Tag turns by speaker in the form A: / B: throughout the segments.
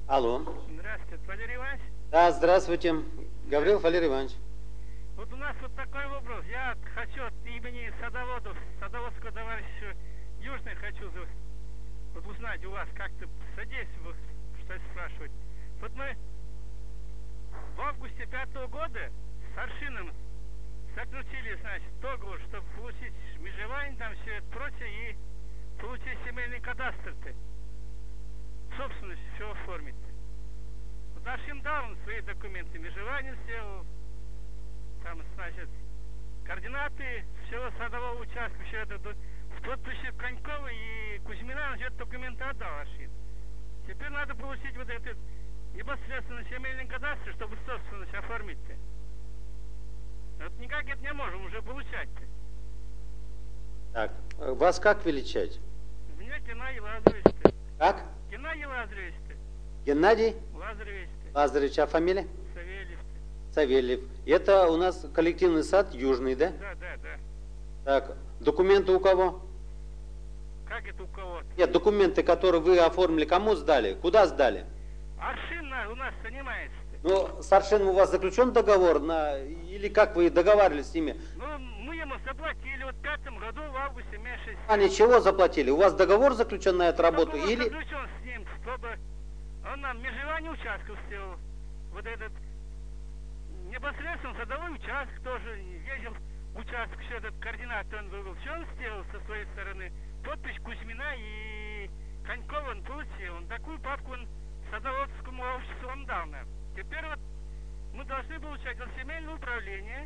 A: Алло.
B: Здравствуйте, Валерий Иванович.
A: Да, здравствуйте. Гаврил Валерий Иванович.
B: Вот у нас вот такой вопрос. Я хочу от имени садоводов, садоводского товарища Южный хочу вот узнать у вас как-то содействовать, что спрашивать. Вот мы в августе 5-го года с Аршином заключили, значит, договор, чтобы получить межевание, там все это прочее, и получить семейный кадастр-то. Собственность все оформить. Вот Аршин дал он свои документы, межевание сделал, там, значит, координаты всего садового участка, все это в подписи Конькова и Кузьмина, он все документы отдал Аршин. Теперь надо получить вот этот непосредственно семейный кадастр, чтобы собственность оформить-то. Вот никак это не можем уже получать-то.
A: Так, вас как величать?
B: Меня Геннадий Лазаревич-то.
A: Как?
B: Геннадий Лазаревич-то.
A: Геннадий
B: Лазаревич-то.
A: Лазаревич, а фамилия?
B: Савельев-то.
A: Савельев. Это у нас коллективный сад Южный, да?
B: Да.
A: Так, документы у кого?
B: Как это у кого-то?
A: Нет, документы, которые вы оформили, кому сдали? Куда сдали?
B: Аршин у нас занимается-то.
A: Ну, с Аршином у вас заключен договор, или как вы договаривались с ними?
B: Ну, мы ему заплатили вот в 5-м году, в августе месяце.
A: А ничего заплатили? У вас договор заключен на эту работу?
B: Договор
A: Или...
B: заключен с ним, чтобы он нам межевание участков сделал. Вот этот непосредственно садовой участок тоже ездил, участок, все этот координат он вывел. Все он сделал со своей стороны. Подпись Кузьмина и Конькова он получил. Он такую папку он садоводскому обществу он дал нам. Теперь вот мы должны получать от семейного управления,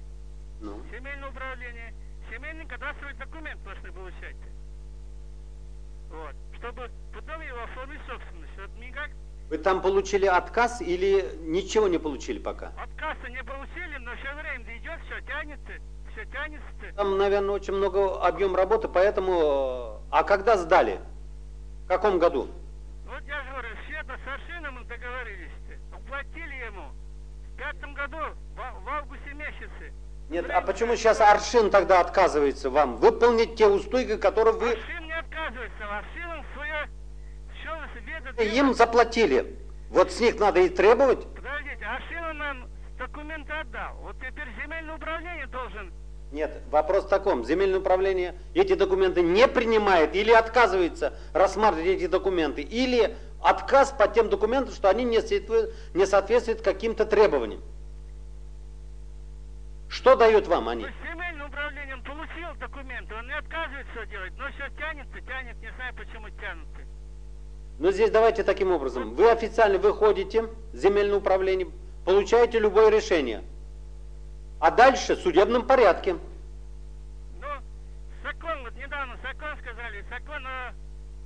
B: семейный кадастровый документ должны получать. Вот. Чтобы потом его оформить собственность. Вот никак.
A: Вы там получили отказ или ничего не получили пока?
B: Отказа не получили, но все время идет, все тянется.
A: Там, наверное, очень много объем работы, поэтому... А когда сдали? В каком году?
B: Вот я же говорю, все это с Аршином мы договорились-то. Уплатили ему в 5-м году, в августе месяце.
A: Нет, а почему сейчас Аршин тогда отказывается вам выполнить те устойки, которые вы...
B: Аршин не отказывается, Аршин он свое...
A: Им заплатили. Вот с них надо и требовать.
B: Подождите, Аршин нам документы отдал. Вот теперь земельное управление должен...
A: Нет, вопрос в таком. Земельное управление эти документы не принимает или отказывается рассматривать эти документы, или отказ по тем документам, что они не соответствуют каким-то требованиям. Что дают вам они?
B: Земельное управление, он получил документы, он не отказывается делать, но все тянется, не знаю почему тянется.
A: Но здесь давайте таким образом. Вы официально выходите в земельное управление, получаете любое решение. А дальше в судебном порядке.
B: Ну, закон, вот недавно закон сказали, закон о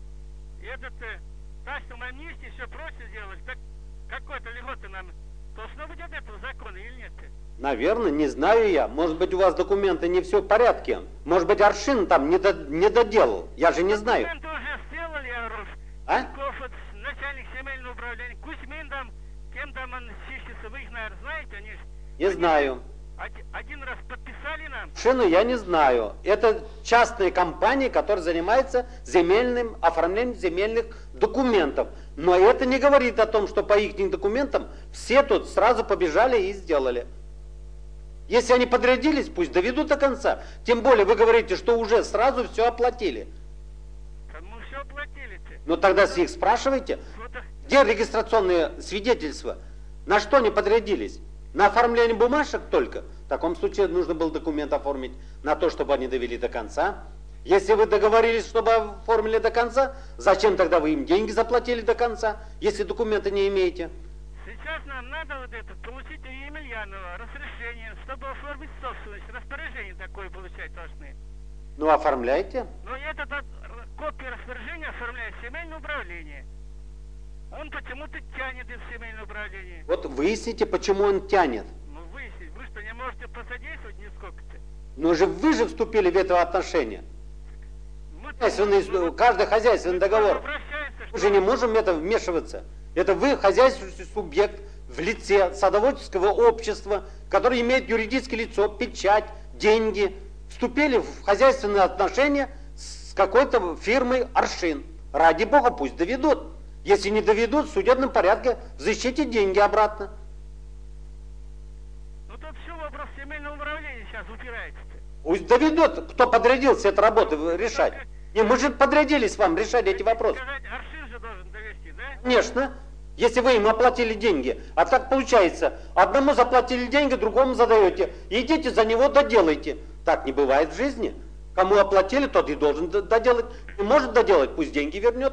B: тачном амнистии, все прочее делать, так какой-то льготы нам должно быть от этого закона или нет?
A: Наверное, не знаю я. Может быть, у вас документы не все в порядке. Может быть, Аршин там не доделал. Я же не знаю.
B: Документы уже сделали, я говорю.
A: А?
B: Начальник семейного управления. Кузьмин там, кем там он чистится, вы их, наверное, знаете? Они
A: не знаю.
B: Один раз подписали нам.
A: Аршину я не знаю. Это частная компания, которая занимается оформлением земельных документов. Но это не говорит о том, что по их документам все тут сразу побежали и сделали. Если они подрядились, пусть доведут до конца. Тем более вы говорите, что уже сразу все оплатили.
B: Мы все оплатили-то.
A: Ну тогда с них спрашивайте, где регистрационные свидетельства? На что они подрядились? На оформление бумажек только? В таком случае нужно было документ оформить на то, чтобы они довели до конца. Если вы договорились, чтобы оформили до конца, зачем тогда вы им деньги заплатили до конца, если документы не имеете?
B: Сейчас нам надо вот это, получить у Емельянова разрешение, чтобы оформить собственность. Распоряжение такое получать должны.
A: Ну, оформляйте.
B: Но это копия распоряжения оформляет семейное управление. Он почему-то тянет из семейного управления.
A: Вот выясните, почему он тянет.
B: Ну, выяснить. Вы что, не можете посодействовать нисколько-то?
A: Но вы же вступили в это отношение. Каждый хозяйственный договор. Мы же не можем в это вмешиваться. Это вы, хозяйственный субъект, в лице садоводческого общества, которое имеет юридическое лицо, печать, деньги, вступили в хозяйственные отношения с какой-то фирмой Аршин. Ради бога, пусть доведут. Если не доведут, в судебном порядке взыщите деньги обратно.
B: Ну тут все вопрос земельного управления сейчас упирается.
A: Пусть доведет, кто подрядился эту работу решать. Не, мы же подрядились вам решать эти вопросы.
B: Сказать, Аршин же должен довести, да?
A: Конечно. Если вы им оплатили деньги. А так получается, одному заплатили деньги, другому задаете. Идите за него, доделайте. Так не бывает в жизни. Кому оплатили, тот и должен доделать. Не может доделать, пусть деньги вернет.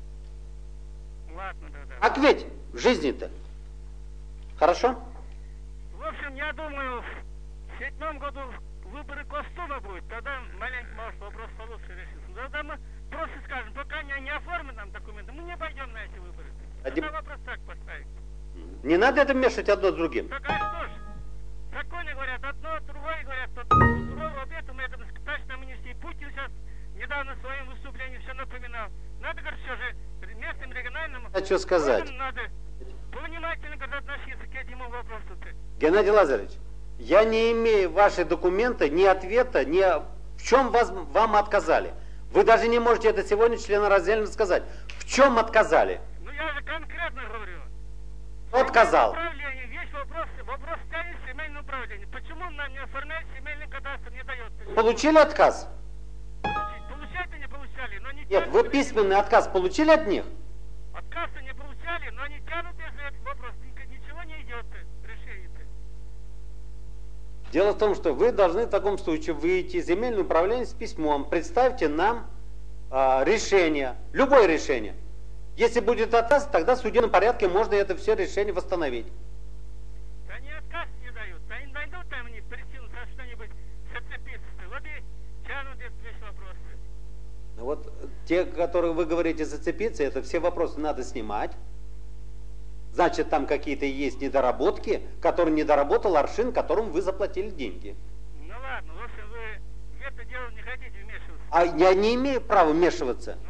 B: Ладно, да.
A: Так ведь в жизни-то. Хорошо?
B: В общем, я думаю, в 2007 году выборы Госдумы будет, тогда маленько, может, вопрос получше решится. Тогда мы просто скажем, пока не оформим нам документы, мы не пойдем на эти выборы. Тогда вопрос так поставим.
A: Не надо это мешать одно с другим.
B: Так а что ж, законы говорят одно, другое говорят другое, поэтому это точно амнистия. Путин сейчас недавно в своем выступлении все напоминал. Надо, говорит, все же местным, региональным...
A: Хочу сказать.
B: Надо внимательно относиться к этому вопросу.
A: Геннадий Лазаревич, я не имею ваши документы, ни ответа, ни в чем вам отказали. Вы даже не можете это сегодня членораздельно сказать. В чем отказали?
B: Ну я же конкретно говорю.
A: Кто отказал?
B: Весь вопрос стоит семейное управление. Почему нам не оформляет семейный кадастр, не дает?
A: Получили отказ?
B: Получать-то не получали, но не...
A: Нет, вы письменный отказ получили от них?
B: Отказ-то не получали, но они тянут, если этот вопрос. Ничего не идет, решение-то.
A: Дело в том, что вы должны в таком случае выйти из земельного управления с письмом. Представьте нам решение, любое решение. Если будет отказ, тогда в судебном порядке можно это все решение восстановить.
B: Да они отказ не дают. Они найдут там они причину за что-нибудь зацепиться. Вот и тянут этот весь вопрос.
A: Вот те, которые вы говорите зацепиться, это все вопросы надо снимать. Значит, там какие-то есть недоработки, которые не доработал Аршин, которому вы заплатили деньги.
B: Ну ладно, в общем, вы в это дело не хотите вмешиваться.
A: А я не имею права вмешиваться.